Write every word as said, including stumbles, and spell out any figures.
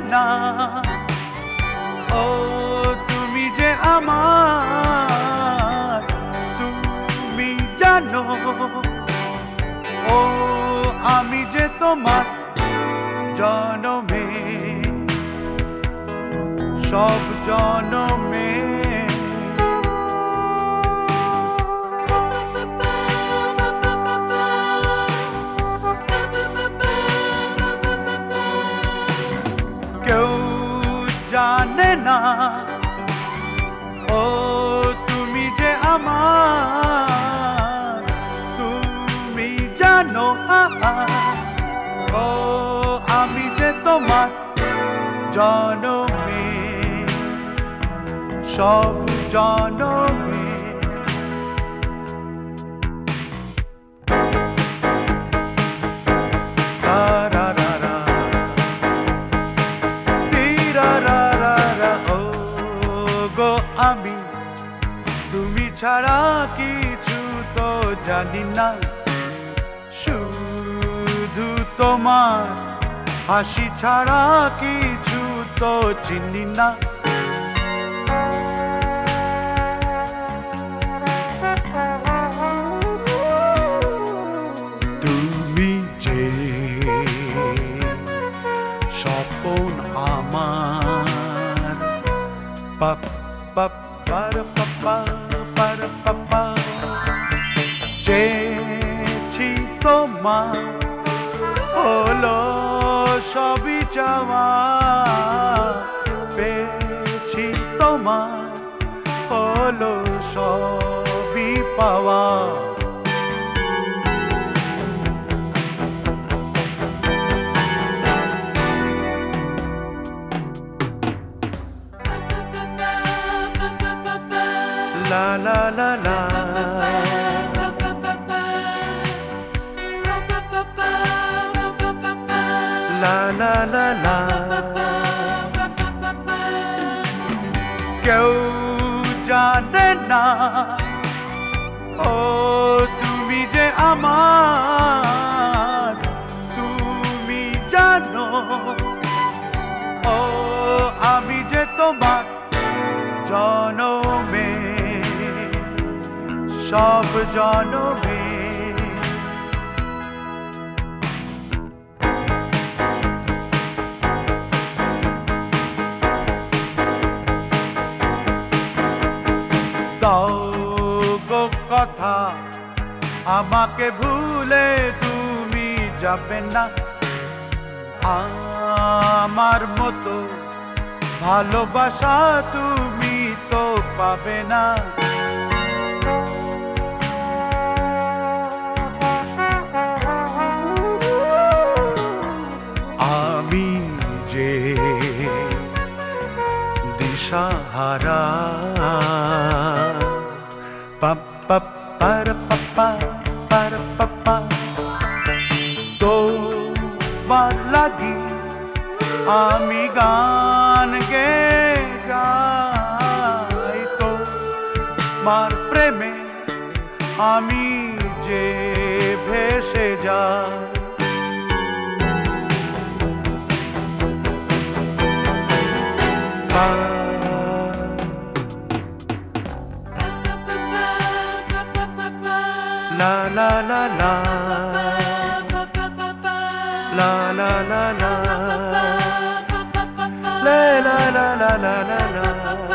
না। ও তুমি যে আমার, তুমি জানো। ও আমি যে তোমার জনমে, সব জনমে। কেউ জানে না ও তুমি যে আমার, তুমি জানো। ও আমি যে তোমার জনমে, সব জনমে। আমি তুমি ছাড়া কিছু তো জানি না, শুধু তোমার হাসি ছাড়া কিছু তো চিনি না। তুমি যে স্বপন আমার, পাপ পাপ para papá para papá চেয়েছি তোমার হলো সবই চাওয়া, পেয়েছি তোমার হলো সবই পাওয়া। La la la la, la la la la। কেউ জানে না ও তুমি যে আমার, তুমি জানো। ও আমি যে তোমার জনমে, সব জনমে। দাও গো কথা আমাকে ভুলে তুমি যাবে না, আমার মতো ভালোবাসা তুমি তো পাবে না। আমি যে দিশাহারা, পাপ পাপ para papá para papá, তোমার লাগি আমি গান গে যাই, তোমার প্রেমে আমি যে ভেসে যাই। La la la la, la la la la, la la la la la la.